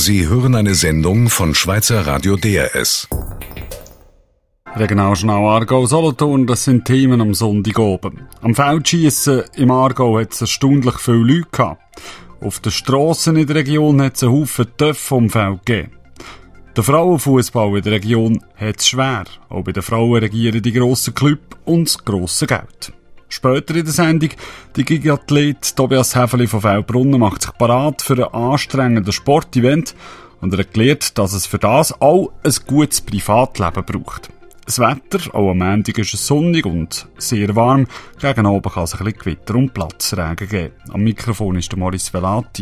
Sie hören eine Sendung von Schweizer Radio DRS. Regionaljournal Aargau-Solothurn, das sind Themen am Sonntagabend. Am Feldschiessen im Aargau hat es erstaunlich viele Leute gehabt. Auf den Strassen in der Region hat es einen Haufen Töpfe vom Feld gegeben. Der Frauenfußball in der Region hat es schwer. Auch bei den Frauen regieren die grossen Clubs und das grosse Geld. Später in der Sendung, die Gigathlet Tobias Häfeli von Feldbrunnen macht sich parat für ein anstrengendes Sportevent und er erklärt, dass es für das auch ein gutes Privatleben braucht. Das Wetter, auch am Montag ist es sonnig und sehr warm. Gegen Abend kann es ein bisschen Gewitter und Platzregen geben. Am Mikrofon ist der Maurice Velati.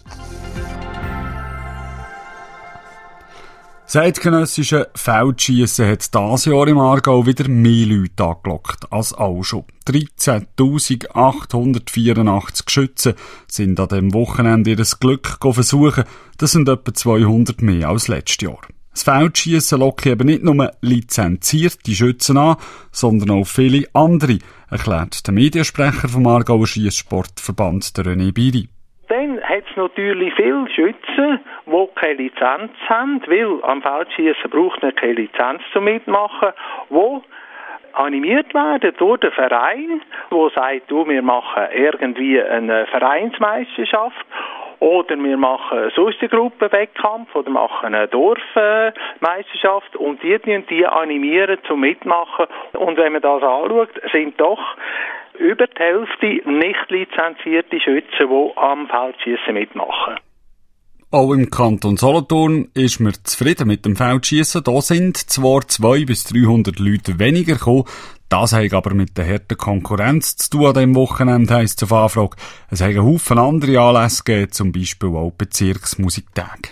Das eidgenössische Feldschiessen hat dieses Jahr im Aargau wieder mehr Leute angelockt als auch schon. 13.884 Schützen sind an diesem Wochenende ihr Glück versuchen. Das sind etwa 200 mehr als letztes Jahr. Das Feldschiessen lockt eben nicht nur lizenzierte Schützen an, sondern auch viele andere, erklärt der Mediensprecher vom Aargauer Schiesssportverband, der René Biri. Dann hat es natürlich viele Schützen, die keine Lizenz haben, weil am Feldschiessen braucht man keine Lizenz zum Mitmachen, die animiert werden durch den Verein, der sagt, wir machen irgendwie eine Vereinsmeisterschaft oder wir machen sonst einen Gruppenwettkampf oder machen eine Dorfmeisterschaft und die animieren zum Mitmachen. Und wenn man das anschaut, sind doch über die Hälfte nicht lizenzierte Schützen, die am Feldschiessen mitmachen. Auch im Kanton Solothurn ist man zufrieden mit dem Feldschiessen. Da sind zwar 200 bis 300 Leute weniger gekommen, das hat aber mit der harten Konkurrenz zu tun an diesem Wochenende, heisst es auf Anfrage. Es haben einen Haufen andere Anlässe gegeben, zum Beispiel auch Bezirksmusiktage.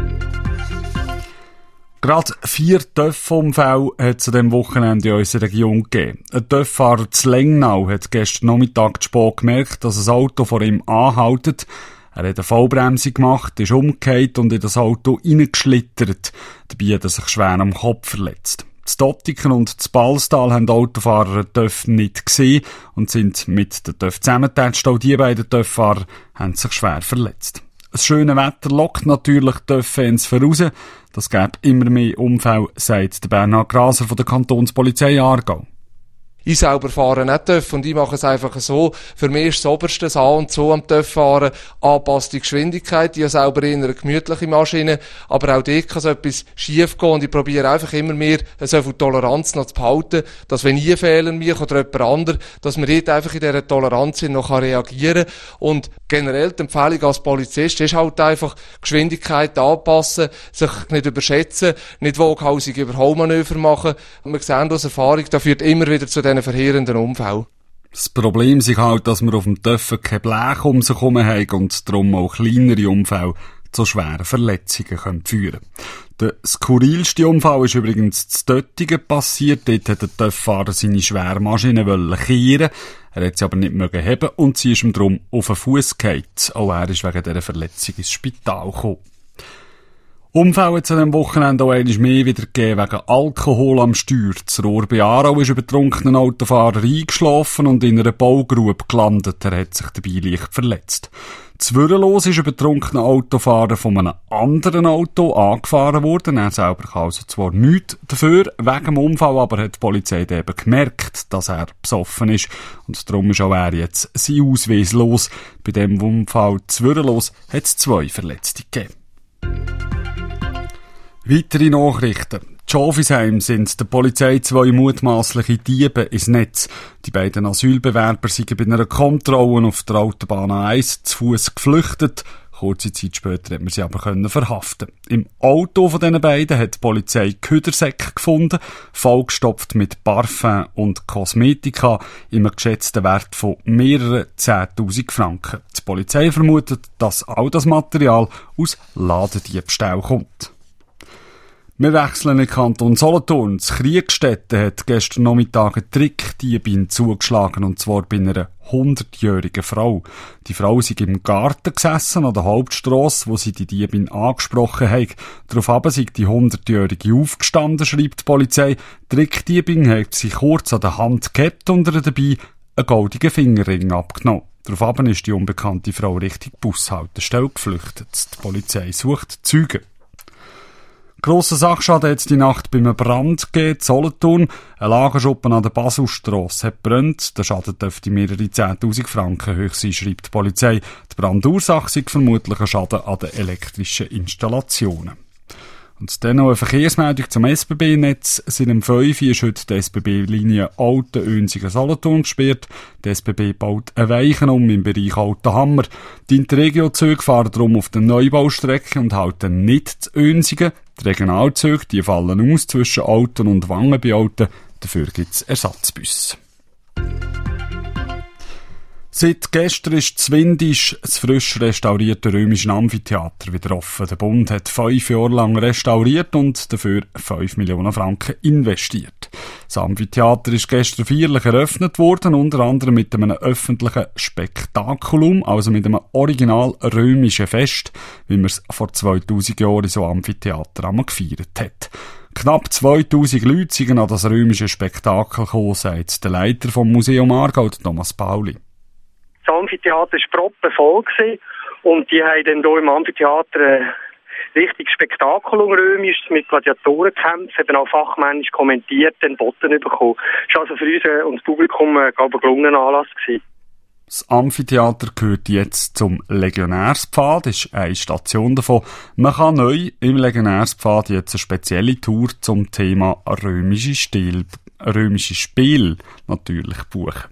Gerade 4 Töpfunfälle hat es an diesem Wochenende in unserer Region gegeben. Ein Töpffahrer zu Lengnau hat gestern Nachmittag zu spät gemerkt, dass ein Auto vor ihm anhaltet. Er hat eine Vollbremse gemacht, ist umgekehrt und in das Auto reingeschlittert. Dabei hat er sich schwer am Kopf verletzt. Das Dottiken und das Ballstal haben die Autofahrer den Töff nicht gesehen und sind mit den Töff zusammengetatscht. Auch die beiden Töfffahrer haben sich schwer verletzt. Das schöne Wetter lockt natürlich die Töff-Fans voraus. Das gäbe immer mehr Unfälle, sagt der Bernhard Graser von der Kantonspolizei Aargau. Ich selber fahre nicht TÜV und ich mache es einfach so. Für mich ist das Oberste das A und so am TÜV-Fahren. Anpasste Geschwindigkeit. Ich habe selber eher eine gemütliche Maschine. Aber auch dort kann so etwas schief gehen und ich probiere einfach immer mehr so viel Toleranz noch zu behalten, dass wenn ich Fehler mache oder jemand anderes, dass man dort einfach in dieser Toleranz noch reagieren kann. Und generell die Empfehlung als Polizist ist halt einfach Geschwindigkeit anpassen, sich nicht überschätzen, nicht waghalsig Überholmanöver machen. Und wir sehen aus Erfahrung, das führt immer wieder zu diesen verheerenden Unfällen. Das Problem ist halt, dass wir auf dem Töpfen kein Blech um sich herum haben und darum auch kleinere Unfälle zu schweren Verletzungen führen können. Der skurrilste Unfall ist übrigens zu Döttingen passiert. Dort hat der Töpffahrer seine schwere Maschine kehren. Er hat sie aber nicht heben und sie ist ihm darum auf den Fuß gefallen. Auch er ist wegen dieser Verletzung ins Spital gekommen. Unfälle zu diesem Wochenende auch einmal mehr wieder gegeben wegen Alkohol am Steuer. Das Rohr bei Aarau ist ein betrunkener Autofahrer eingeschlafen und in einer Baugrube gelandet. Er hat sich dabei leicht verletzt. Zwürrelos ist ein betrunkener Autofahrer von einem anderen Auto angefahren worden. Er selber kann also zwar nichts dafür wegen dem Unfall, aber hat die Polizei eben gemerkt, dass er besoffen ist. Und darum ist auch er jetzt sein Ausweis los. Bei dem Unfall Zwürrelos hat es 2 Verletzte gegeben. Weitere Nachrichten. In Schofisheim sind der Polizei 2 mutmaßliche Diebe ins Netz. Die beiden Asylbewerber sind bei einer Kontrolle auf der Autobahn A1 zu Fuß geflüchtet. Kurze Zeit später hat man sie aber verhaften. Im Auto von diesen beiden hat die Polizei Ködersäcke gefunden, vollgestopft mit Parfum und Kosmetika, im geschätzten Wert von mehreren 10.000 Franken. Die Polizei vermutet, dass all das Material aus Ladendiebstahl kommt. Wir wechseln in den Kanton Solothurn. Das Kriegstätten hat gestern Nachmittag eine Trickdiebin zugeschlagen, und zwar bei einer 100-jährigen Frau. Die Frau sei im Garten gesessen an der Hauptstrasse, wo sie die Diebin angesprochen hat. Daraufhin sei die 100-jährige aufgestanden, schreibt die Polizei. Die Trickdiebin hat sie kurz an der Hand gehabt und ihr dabei einen goldenen Fingerring abgenommen. Daraufhin ist die unbekannte Frau Richtung Bushaltestelle geflüchtet. Die Polizei sucht Zeugen. Grosser Sachschaden hat es die Nacht bei einem Brand gegeben, in Solothurn. Ein Lagerschuppen an der Baselstrasse hat gebrannt. Der Schaden dürfte mehrere 10'000 Franken hoch sein, schreibt die Polizei. Die Brandursache sei vermutlich ein Schaden an den elektrischen Installationen. Und dann noch eine Verkehrsmeldung zum SBB-Netz. Seit dem 5 ist heute die SBB-Linie Alten-Oensigen-Solothurn gesperrt. Die SBB baut eine Weiche im Bereich Altenhammer. Die Interregio-Züge fahren darum auf der Neubaustrecke und halten nicht zu Oensigen. Die Regionalzüge, die fallen aus zwischen Alten und Wangen bei Alten. Dafür gibt es Ersatzbusse. Seit gestern ist Zwindisch das frisch restaurierte römische Amphitheater wieder offen. Der Bund hat 5 Jahre lang restauriert und dafür 5 Millionen Franken investiert. Das Amphitheater ist gestern feierlich eröffnet worden, unter anderem mit einem öffentlichen Spektakulum, also mit einem original römischen Fest, wie man es vor 2000 Jahren in so Amphitheater einmal gefeiert hat. Knapp 2000 Leute sind an das römische Spektakel gekommen, sagt der Leiter vom Museum Aargau, Thomas Pauli. Das Amphitheater war proppenvoll und die haben dann hier im Amphitheater ein richtiges Spektakulum römisch mit Gladiatorenkämpfen, eben auch fachmännisch kommentiert, den Boten bekommen. Das war also für uns und das Publikum ein gelungener Anlass gewesen. Das Amphitheater gehört jetzt zum Legionärspfad, ist eine Station davon. Man kann neu im Legionärspfad jetzt eine spezielle Tour zum Thema römische Spiel natürlich buchen.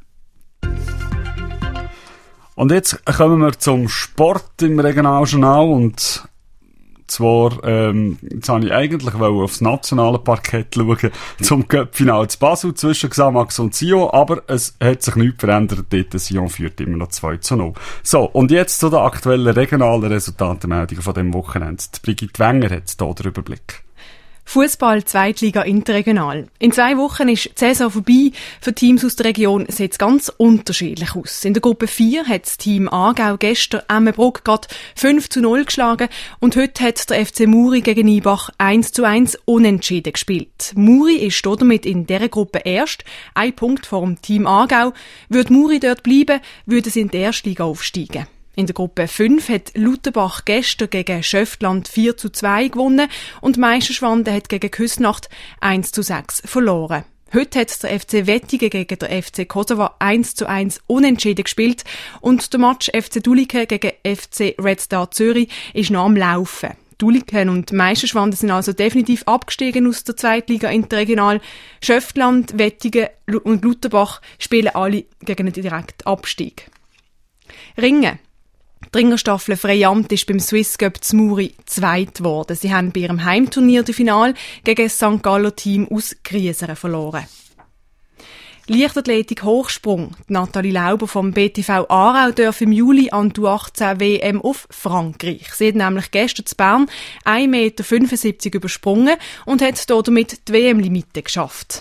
Und jetzt kommen wir zum Sport im Regionaljournal und zwar, jetzt wollte ich eigentlich aufs nationale Parkett schauen, zum Cup-Final zu Basel zwischen Xamax und Sion, aber es hat sich nichts verändert, dort Sion führt immer noch 2:0. So, und jetzt zu den aktuellen regionalen Resultatemeldungen von diesem Wochenende. Die Brigitte Wenger hat hier den Überblick. Fußball, Zweitliga, Interregional. In 2 Wochen ist die Saison vorbei. Für Teams aus der Region sieht es ganz unterschiedlich aus. In der Gruppe 4 hat das Team Aargau gestern Emmenbruck gerade 5:0 geschlagen und heute hat der FC Muri gegen Nibach 1:1 unentschieden gespielt. Muri ist damit in dieser Gruppe erst, 1 Punkt vor dem Team Aargau. Würde Muri dort bleiben, würde sie in die erste Liga aufsteigen. In der Gruppe 5 hat Lutherbach gestern gegen Schöftland 4:2 gewonnen und Meisterschwanden hat gegen Küsnacht 1:6 verloren. Heute hat der FC Wettigen gegen den FC Kosovo 1:1 unentschieden gespielt und der Match FC Duliken gegen FC Red Star Zürich ist noch am Laufen. Duliken und Meisterschwanden sind also definitiv abgestiegen aus der Zweitliga Interregional. Schöftland, Wettigen und Lutherbach spielen alle gegen einen direkten Abstieg. Ringen. Die Ringerstaffel Freiamt ist beim Swiss Cup zu Muri zweit geworden. Sie haben bei ihrem Heimturnier das Finale gegen das St. Galler Team aus Grieseren verloren. Leichtathletik Hochsprung. Nathalie Lauber vom BTV Aarau darf im Juli an die U18 WM auf Frankreich. Sie hat nämlich gestern zu Bern 1,75 Meter übersprungen und hat damit die WM-Limite geschafft.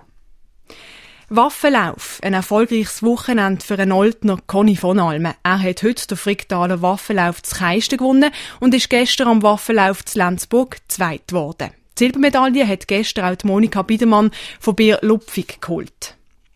Waffenlauf. Ein erfolgreiches Wochenende für einen Oltner Conny von Almen. Er hat heute den Fricktaler Waffenlauf zu Keisten gewonnen und ist gestern am Waffenlauf zu Lenzburg Zweit geworden. Die Silbermedaille hat gestern auch die Monika Biedermann von Bier Lupfig geholt.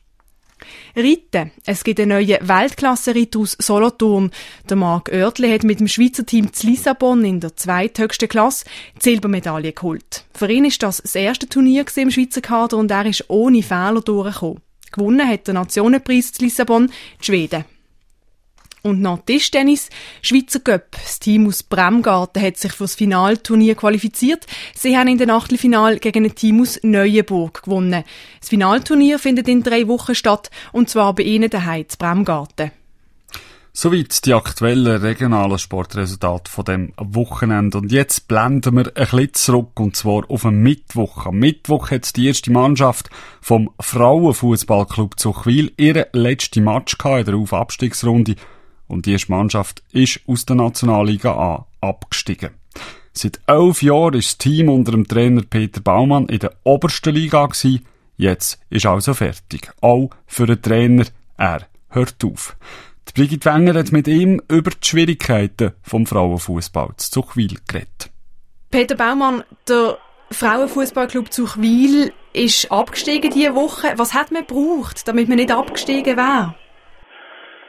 Reiten. Es gibt einen neuen Weltklasse-Ritter aus Solothurn. Der Marc Oertli hat mit dem Schweizer Team zu Lissabon in der zweithöchsten Klasse die Silbermedaille geholt. Für ihn ist das erste Turnier im Schweizer Kader und er ist ohne Fehler durchgekommen. Gewonnen hat der Nationenpreis zu Lissabon die Schweden. Und noch Tischtennis. Schweizer Cup. Das Team aus Bremgarten hat sich für das Finalturnier qualifiziert. Sie haben in den Achtelfinal gegen ein Team aus Neuenburg gewonnen. Das Finalturnier findet in 3 Wochen statt, und zwar bei ihnen daheim zu Bremgarten. Soweit die aktuellen regionalen Sportresultate von dem Wochenende. Und jetzt blenden wir ein bisschen zurück, und zwar auf den Mittwoch. Am Mittwoch hat die erste Mannschaft vom Frauenfußballclub Zuchwil ihren letzten Match gehabt in der Auf-Abstiegsrunde. Und die erste Mannschaft ist aus der Nationalliga A abgestiegen. Seit 11 Jahren ist das Team unter dem Trainer Peter Baumann in der obersten Liga gewesen. Jetzt ist also fertig. Auch für den Trainer. Er hört auf. Die Brigitte Wenger hat mit ihm über die Schwierigkeiten vom Frauenfußball zu Zuchwil geredet. Peter Baumann, der Frauenfußballclub Zuchwil ist abgestiegen diese Woche. Was hat man gebraucht, damit man nicht abgestiegen wäre?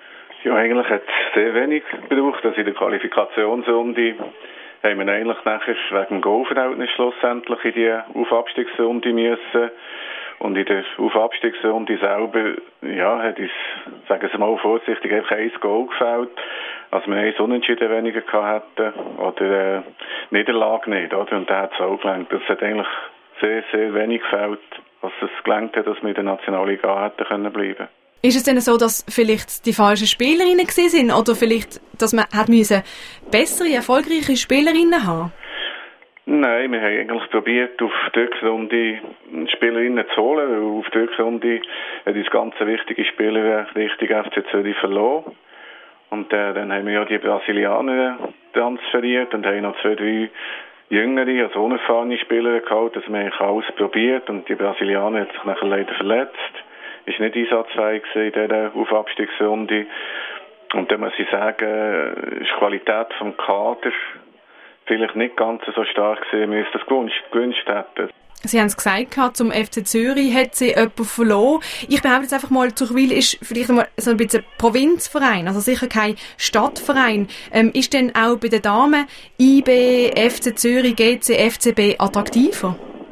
Ja, eigentlich hat es sehr wenig gebraucht. Also in der Qualifikationsrunde haben wir eigentlich nachher wegen dem Goalverhältnis schlussendlich in die Auf-Abstiegsrunde müssen. Und in der Auf-Abstiegsrunde selber, ja, hat uns, sagen Sie mal vorsichtig, einfach 1 Goal gefällt. Also wir 1 Unentschieden weniger gehabt hätten oder Niederlage nicht, oder? Und da hat es auch gelangt. Das hat eigentlich sehr, sehr wenig gefällt, was es gelangt hat, dass wir in der Nationalliga hätten können bleiben. Ist es denn so, dass vielleicht die falschen Spielerinnen gewesen sind oder vielleicht, dass man hat müssen bessere, erfolgreiche Spielerinnen haben? Nein, wir haben eigentlich probiert, auf die Rückrunde Spielerinnen zu holen, weil auf die Rückrunde hat uns ganz wichtige Spieler Richtung FC Zürich verloren. Und dann haben wir ja die Brasilianer transferiert und haben noch 2, 3 jüngere, also unerfahrene Spieler gehabt. Also wir haben alles probiert und die Brasilianer hat sich nachher leider verletzt. Ist nicht einsatzfähig in dieser Aufabstiegsrunde. Und dann muss ich sagen, ist die Qualität vom Kader vielleicht nicht ganz so stark gewesen, wie wir es das gewünscht hätten. Sie haben es gesagt, zum FC Zürich hat sie jemanden verloren. Ich behaupte jetzt einfach mal, Zuchwil ist vielleicht mal so ein bisschen ein Provinzverein, also sicher kein Stadtverein. Ist denn auch bei den Damen IB, FC Zürich, GC, FCB attraktiver?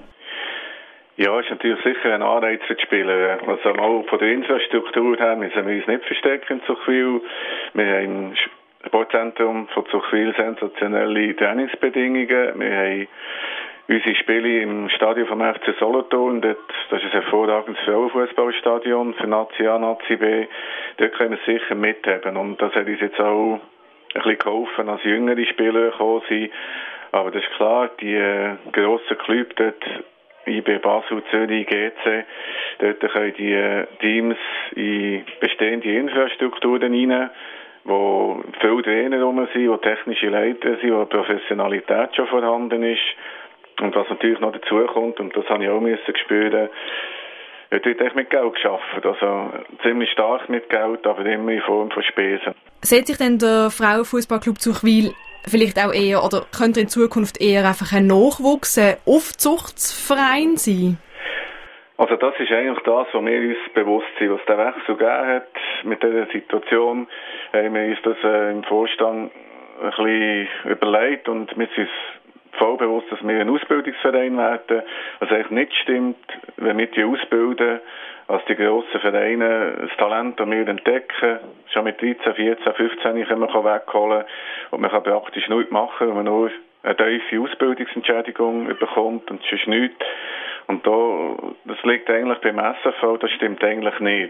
Ja, ist natürlich sicher ein Anreiz für die Spieler. Also mal von der Infrastruktur her müssen wir uns nicht verstecken in Zuchwil. Wir haben im Sportzentrum von Zuchwil sensationelle Trainingsbedingungen. Wir haben unsere Spiele im Stadion vom FC Solothurn. Das ist ein hervorragendes Frauenfußballstadion für Nazi A, Nazi B. Dort können wir sicher mithaben. Und das hat uns jetzt auch ein bisschen geholfen, als jüngere Spieler gekommen sind. Aber das ist klar, die grossen Clubs dort, IB Basel, Zürich, GC, dort können die Teams in bestehende Infrastrukturen rein, wo viele Trainer rum sind, wo technische Leiter sind, wo Professionalität schon vorhanden ist. Und was natürlich noch dazu kommt, und das habe ich auch spüren, wird echt mit Geld geschaffen. Also ziemlich stark mit Geld, aber immer in Form von Spesen. Sieht sich denn der Frauenfußballclub Zuchwil vielleicht auch eher, oder könnte in Zukunft eher einfach ein Nachwuchs, ein Aufzuchtsverein sein? Also das ist eigentlich das, was wir uns bewusst sind, was der Wechsel gegeben hat. Mit dieser Situation haben wir uns das im Vorstand ein bisschen überlegt und wir sind uns voll bewusst, dass wir ein Ausbildungsverein werden. Was eigentlich nicht stimmt, wenn wir die ausbilden, als die grossen Vereine das Talent, das wir entdecken, schon mit 13, 14, 15 können wir wegholen und man kann praktisch nichts machen, wenn man nur eine tiefe Ausbildungsentschädigung bekommt und sonst nichts. Und das liegt eigentlich beim SFV, das stimmt eigentlich nicht.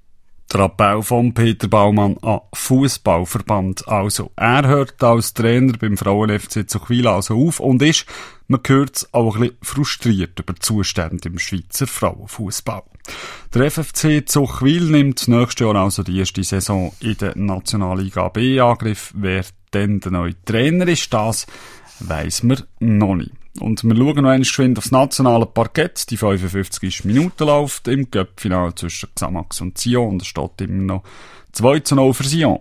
Der Appell von Peter Baumann an Fußballverband. Also, er hört als Trainer beim Frauen-FC Zuchwil also auf und ist, man hört es, auch ein bisschen frustriert über die Zustände im Schweizer Frauenfußball. Der FFC Zuchwil nimmt nächstes Jahr also die erste Saison in der Nationalliga B in Angriff. Wer denn der neue Trainer ist, das weiss man noch nicht. Und wir schauen noch einmal geschwind aufs nationale Parkett. Die 55. Minute läuft im Cup-Finale zwischen Xamax und Sion. Da steht immer noch 2:0 für Sion.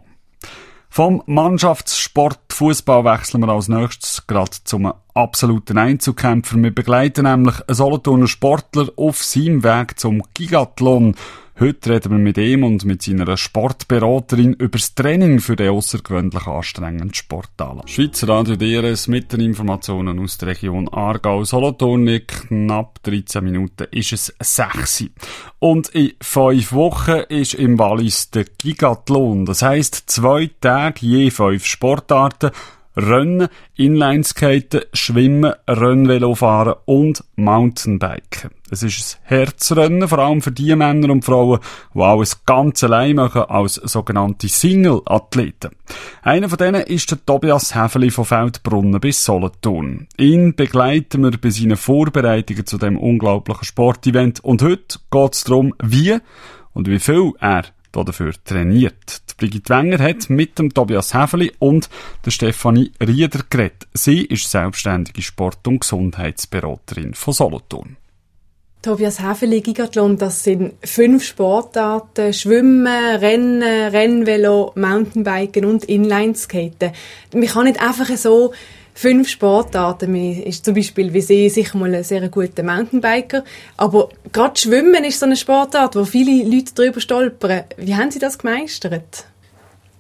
Vom Mannschaftssport Fußball wechseln wir als nächstes gerade zum absoluten Einzelkämpfer. Wir begleiten nämlich einen Solothurner Sportler auf seinem Weg zum Gigathlon. Heute reden wir mit ihm und mit seiner Sportberaterin über das Training für den aussergewöhnlich anstrengenden Sportler. Schweizer Radio DRS mit den Informationen aus der Region Aargau. Solothurn, knapp 13 Minuten ist es 6. Und in 5 Wochen ist im Wallis der Gigathlon. Das heisst 2 Tage, je 5 Sportarten. Rennen, Inlineskaten, Schwimmen, Rennvelofahren und Mountainbiken. Es ist ein Herzrennen, vor allem für die Männer und Frauen, die alles ganz allein machen als sogenannte Single-Athleten. Einer von denen ist der Tobias Häfeli von Feldbrunnen bis Solothurn. Ihn begleiten wir bei seinen Vorbereitungen zu dem unglaublichen Sportevent und heute geht es darum, wie und wie viel er dafür trainiert. Die Brigitte Wenger hat mit dem Tobias Häfeli und der Stefanie Rieder geredet. Sie ist selbstständige Sport- und Gesundheitsberaterin von Solothurn. Tobias Häfeli, Gigathlon, das sind 5 Sportarten: Schwimmen, Rennen, Rennvelo, Mountainbiken und Inlineskaten. Man kann nicht einfach so 5 Sportarten. Man ist zum Beispiel, wie Sie, sicher mal ein sehr guter Mountainbiker. Aber gerade Schwimmen ist so eine Sportart, wo viele Leute drüber stolpern. Wie haben Sie das gemeistert?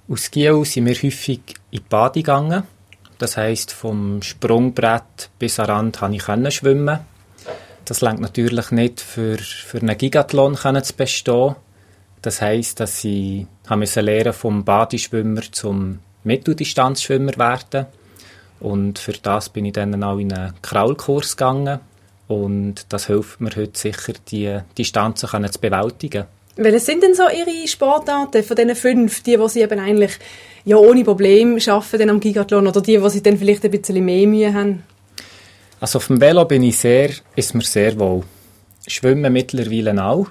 Aus Giel sind wir häufig in die Bade gegangen. Das heisst, vom Sprungbrett bis an den Rand konnte ich schwimmen. Das reicht natürlich nicht für einen Gigathlon zu bestehen. Das heisst, dass ich lernen vom Badeschwimmer zum Mitteldistanzschwimmer werden. Und für das bin ich dann auch in einen Kraulkurs gegangen. Und das hilft mir heute sicher, die Distanzen zu bewältigen. Welche sind denn so Ihre Sportarten von diesen 5, die Sie eben eigentlich ja ohne Probleme schaffen am Gigathlon oder die Sie dann vielleicht ein bisschen mehr Mühe haben? Also auf dem Velo ist mir sehr wohl. Schwimmen mittlerweile auch.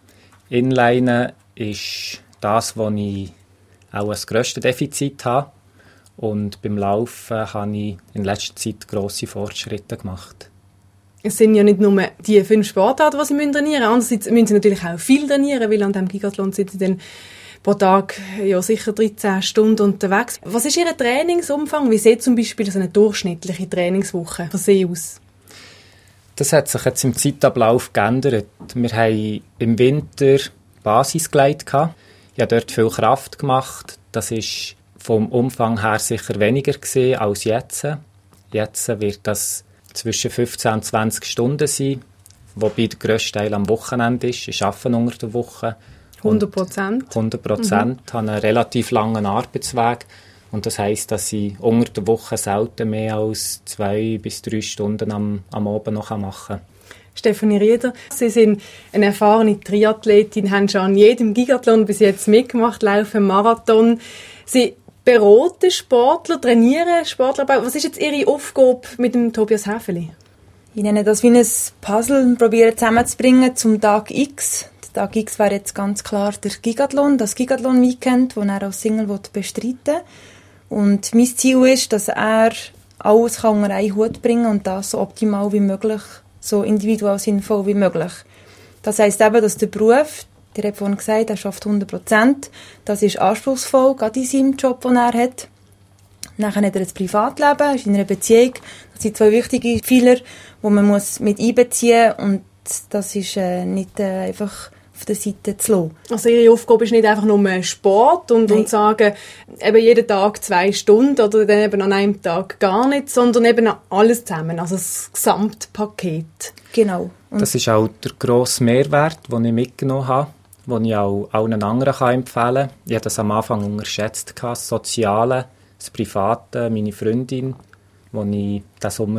Inline ist das, wo ich auch das grösste Defizit habe. Und beim Laufen habe ich in letzter Zeit grosse Fortschritte gemacht. Es sind ja nicht nur die 5 Sportarten, die Sie trainieren müssen. Andererseits müssen Sie natürlich auch viel trainieren, weil an diesem Gigathlon sind Sie dann pro Tag ja sicher 13 Stunden unterwegs. Was ist Ihr Trainingsumfang? Wie sieht zum Beispiel so eine durchschnittliche Trainingswoche von Sie aus? Das hat sich jetzt im Zeitablauf geändert. Wir haben im Winter Basisgeleit gehabt. Ich habe dort viel Kraft gemacht. Das ist vom Umfang her sicher weniger gewesen als jetzt. Jetzt wird das zwischen 15 und 20 Stunden sein, wobei der grösste Teil am Wochenende ist. Ich arbeite unter der Woche. 100%? 100%. Ich habe einen relativ langen Arbeitsweg. Und das heisst, dass ich unter der Woche selten mehr als 2 bis 3 Stunden am Abend noch machen kann. Stefanie Rieder, Sie sind eine erfahrene Triathletin, haben schon an jedem Gigathlon bis jetzt mitgemacht, laufen Marathon. Sie beraten Sportler, trainieren Sportler. Was ist jetzt Ihre Aufgabe mit dem Tobias Häfeli? Ich nenne das wie ein Puzzle, probieren zusammenzubringen zum Tag X. Der Tag X wäre jetzt ganz klar der Gigathlon, das Gigathlon-Weekend, das er als Single bestreiten will. Und mein Ziel ist, dass er alles unter einen Hut bringen kann und das so optimal wie möglich, so individuell sinnvoll wie möglich. Das heisst eben, dass der Beruf, der hat vorhin gesagt, er schafft 100%. Das ist anspruchsvoll, gerade in seinem Job, den er hat. Dann hat er das Privatleben, ist in einer Beziehung. Das sind 2 wichtige Pfeiler, die man mit einbeziehen muss. Und das ist nicht einfach auf der Seite zu lassen. Also Ihre Aufgabe ist nicht einfach nur Sport und sagen, eben jeden Tag 2 Stunden oder dann eben an einem Tag gar nicht, sondern eben alles zusammen, also das Gesamtpaket. Genau. Und das ist auch der grosse Mehrwert, den ich mitgenommen habe, den ich auch allen anderen empfehlen kann. Ich habe das am Anfang unterschätzt, das Soziale, das Private, meine Freundin, die ich diesen Sommer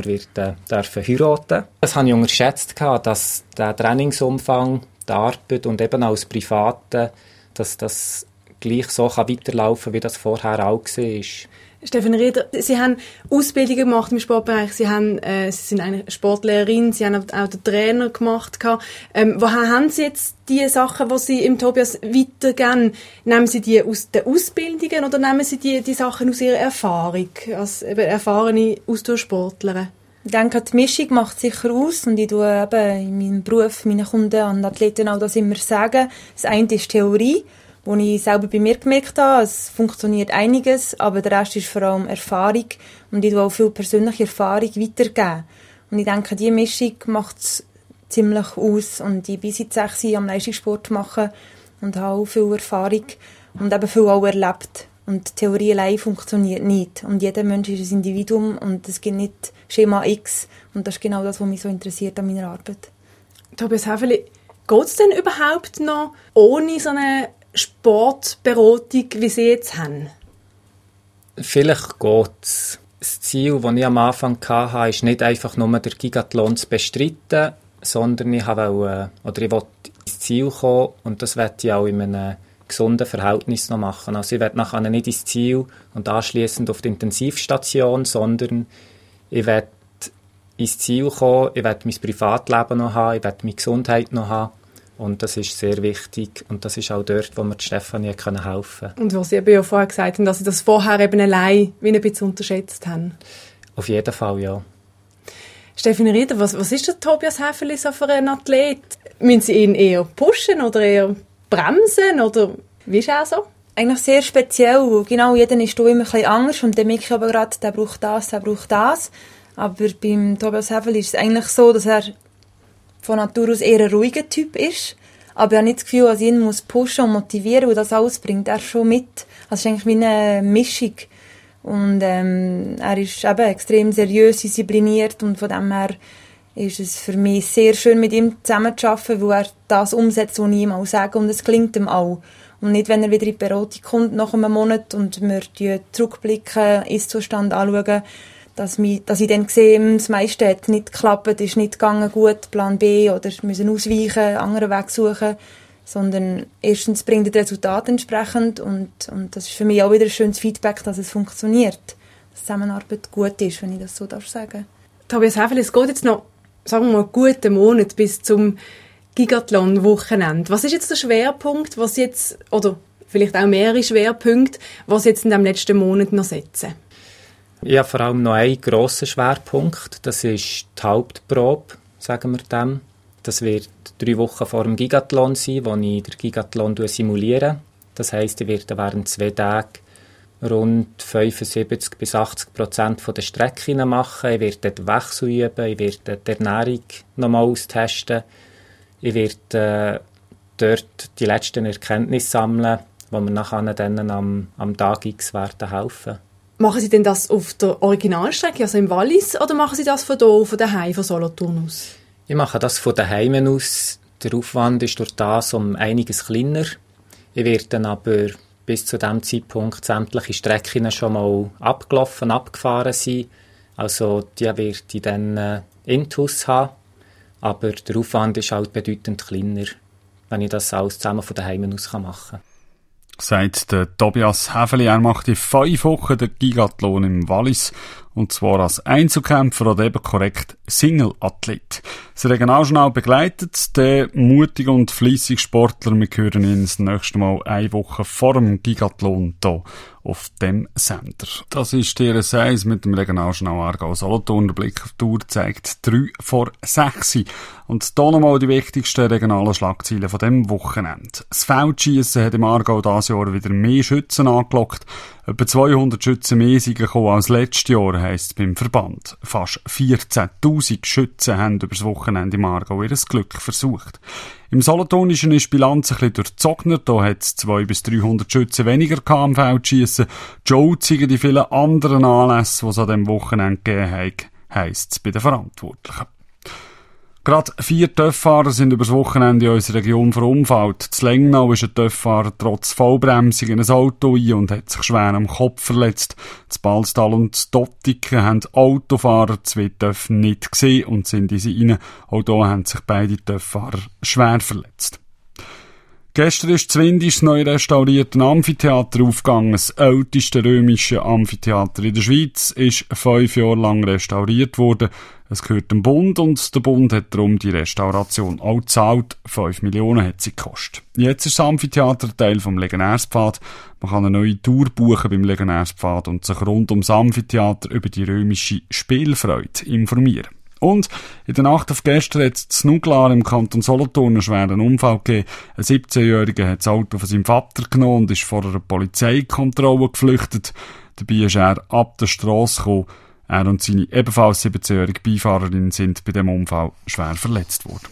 heiraten. Das habe ich unterschätzt, dass der Trainingsumfang, die Arbeit und eben auch das Private, dass das gleich so weiterlaufen kann, wie das vorher auch war. Stefanie Rieder, Sie haben Ausbildungen gemacht im Sportbereich, Sie sind eine Sportlehrerin, Sie haben auch den Trainer gemacht. Woher haben Sie jetzt die Sachen, die Sie im Tobias weitergeben? Nehmen Sie die aus den Ausbildungen oder nehmen Sie die Sachen aus Ihrer Erfahrung, als erfahrene Ausdauersportlerin? Ich denke, die Mischung macht sicher aus und ich tue eben in meinem Beruf meinen Kunden und Athleten auch das immer sagen. Das eine ist Theorie, wo ich selber bei mir gemerkt habe, es funktioniert einiges, aber der Rest ist vor allem Erfahrung und ich tue auch viel persönliche Erfahrung weitergeben. Und ich denke, diese Mischung macht es ziemlich aus und ich bin seit 6 Jahren am Leistungssport machen und habe auch viel Erfahrung und eben viel auch erlebt. Und Theorie allein funktioniert nicht. Und jeder Mensch ist ein Individuum und es gibt nicht Schema X. Und das ist genau das, was mich so interessiert an meiner Arbeit. Tobias Häfeli, geht es denn überhaupt noch ohne so eine Sportberatung, wie Sie jetzt haben? Vielleicht geht es. Das Ziel, das ich am Anfang hatte, ist nicht einfach nur der Gigathlon zu bestreiten, sondern ich wollte ins Ziel kommen und das möchte ich auch in einem gesunden Verhältnis noch machen. Also ich werde nachher nicht ins Ziel und anschliessend auf die Intensivstation, sondern ich werde ins Ziel kommen, ich werde mein Privatleben noch haben, ich werde meine Gesundheit noch haben und das ist sehr wichtig und das ist auch dort, wo mir Stefanie helfen konnte. Und was Sie eben ja vorher gesagt haben, dass Sie das vorher eben allein wie ein bisschen unterschätzt haben. Auf jeden Fall, ja. Stefanie Rieder, was ist der Tobias Häfeli so für ein Athlet? Müssen Sie ihn eher pushen oder eher bremsen oder wie ist er so? Eigentlich sehr speziell. Genau, jeder ist da immer ein bisschen anders und dann merke ich aber gerade, der braucht das, der braucht das. Aber beim Tobias Häfeli ist es eigentlich so, dass er von Natur aus eher ein ruhiger Typ ist. Aber ich habe nicht das Gefühl, dass ich ihn pushen und motivieren muss, und das alles bringt er schon mit. Also es ist eigentlich wie eine Mischung. Und er ist eben extrem seriös, diszipliniert und von dem her ist es für mich sehr schön, mit ihm zusammenzuarbeiten, weil er das umsetzt, was ich ihm auch sage, und es gelingt ihm auch. Und nicht, wenn er wieder in die Beratung kommt nach einem Monat und wir zurückblicken, Ist-Zustand anschauen, dass ich dann sehe, das meiste hat nicht geklappt, ist nicht gegangen gut, Plan B, oder müssen ausweichen, anderen Weg suchen, sondern erstens bringt das Resultat entsprechend und das ist für mich auch wieder ein schönes Feedback, dass es funktioniert, dass die Zusammenarbeit gut ist, wenn ich das so sagen darf. Tobias Häfele, es geht jetzt noch, sagen wir mal, einen guten Monat bis zum Gigathlon-Wochenende. Was ist jetzt der Schwerpunkt, was jetzt, oder vielleicht auch mehrere Schwerpunkte, was jetzt in dem letzten Monat noch setzen? Ich habe vor allem noch einen grossen Schwerpunkt, das ist die Hauptprobe, sagen wir dem. Das wird 3 Wochen vor dem Gigathlon sein, wo ich den Gigathlon simuliere. Das heisst, ich werde während 2 Tagen rund 75-80% der Strecken machen. Ich werde dort Wechsel üben, ich werde die Ernährung nochmal austesten. Ich werde dort die letzten Erkenntnisse sammeln, die mir nachher dann am Tag X werden helfen. Machen Sie denn das auf der Originalstrecke, also im Wallis, oder machen Sie das von daheim, von Solothurn aus? Ich mache das von daheim aus. Der Aufwand ist durch das um einiges kleiner. Ich werde dann aber bis zu diesem Zeitpunkt sämtliche Strecken schon mal abgefahren sein. Also die werde ich dann intus haben. Aber der Aufwand ist halt bedeutend kleiner, wenn ich das alles zusammen von daheim aus machen kann. Sagt der Tobias Häfele, er macht in 5 Wochen den Gigathlon im Wallis. Und zwar als Einzelkämpfer oder eben korrekt Single-Athlet. Das Regionaljournal begleitet den mutigen und fleissigen Sportler. Wir hören ihn das nächste Mal 1 Woche vor dem Gigathlon hier auf dem Sender. Das ist der 1 mit dem Regionaljournal Aargau Solothurn. Der Blick auf die Uhr zeigt 3 vor 6. Und hier nochmal die wichtigsten regionalen Schlagzeilen von diesem Wochenende. Das Feldschiessen hat im Aargau dieses Jahr wieder mehr Schützen angelockt. Etwa 200 Schützen mehr sind gekommen als letztes Jahr, heisst es beim Verband. Fast 14'000 Schützen haben über das Wochenende im Aargau ihr Glück versucht. Im Solothurnischen ist die Bilanz ein bisschen durchzogener. Da hat es 200 bis 300 Schützen weniger am Feldschiessen. Joe zeigen die vielen anderen Anlässe, die es an diesem Wochenende gegeben hat, heisst es bei den Verantwortlichen. Gerade 4 Töfffahrer sind übers Wochenende in unserer Region verunfallt. Zu Lengnau ist ein Töfffahrer trotz Vollbremsung in ein Auto ein und hat sich schwer am Kopf verletzt. Zu Balstal und zu Dottiken haben Autofahrer 2 Töffe nicht gesehen und sind in sie rein. Auch hier haben sich beide Töfffahrer schwer verletzt. Gestern ist Zwindisch das neu restaurierte Amphitheater aufgegangen. Das älteste römische Amphitheater in der Schweiz ist 5 Jahre lang restauriert worden. Es gehört dem Bund und der Bund hat darum die Restauration auch gezahlt. 5 Millionen hat sie gekostet. Jetzt ist das Amphitheater Teil vom Legionärspfad. Man kann eine neue Tour buchen beim Legionärspfad und sich rund ums Amphitheater über die römische Spielfreude informieren. Und in der Nacht auf gestern hat es zu Nuglar im Kanton Solothurn einen schweren Unfall gegeben. Ein 17-Jähriger hat das Auto von seinem Vater genommen und ist vor einer Polizeikontrolle geflüchtet. Dabei ist er ab der Strasse gekommen. Er und seine ebenfalls 17-jährige Beifahrerin sind bei dem Unfall schwer verletzt worden.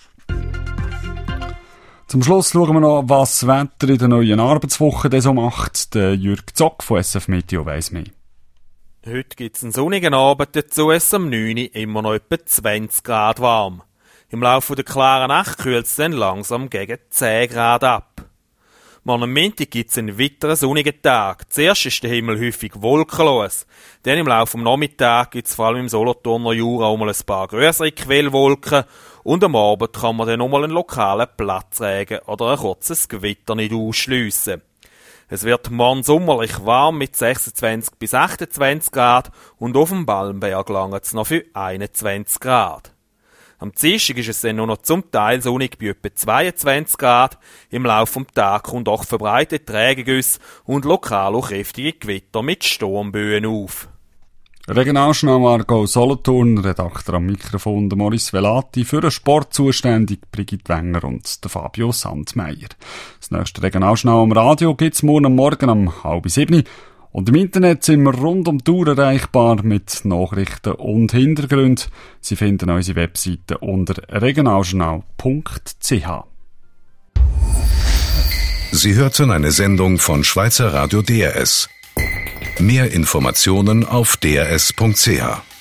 Zum Schluss schauen wir noch, was das Wetter in der neuen Arbeitswoche so macht. Der Jürg Zock von SF Meteo weiss mehr. Heute gibt es einen sonnigen Abend, dazu ist es am 9 Uhr immer noch etwa 20 Grad warm. Im Laufe der klaren Nacht kühlt es dann langsam gegen 10 Grad ab. Morgen am Montag gibt es einen weiteren sonnigen Tag. Zuerst ist der Himmel häufig wolkenlos. Dann im Laufe des Nachmittags gibt es vor allem im Solothurner Jura auch mal ein paar grössere Quellwolken und am Abend kann man dann noch mal einen lokalen Platzregen oder ein kurzes Gewitter nicht ausschliessen. Es wird morgen sommerlich warm mit 26 bis 28 Grad und auf dem Balmberg langt es noch für 21 Grad. Am Dienstag ist es dann nur noch zum Teil sonnig bei etwa 22 Grad. Im Laufe des Tages kommt auch verbreitet Regengüsse und lokal auch kräftige Gewitter mit Sturmböen auf. Regionaljournal Aargau Solothurn, Redakteur am Mikrofon der Maurice Velati, für den Sport zuständig Brigitte Wenger und der Fabio Sandmeier. Das nächste Regionaljournal am Radio gibt's morgen um 6:30. Und im Internet sind wir rund um die Uhr erreichbar mit Nachrichten und Hintergründen. Sie finden unsere Webseite unter regionaljournal.ch. Sie hörten eine Sendung von Schweizer Radio DRS. Mehr Informationen auf drs.ch.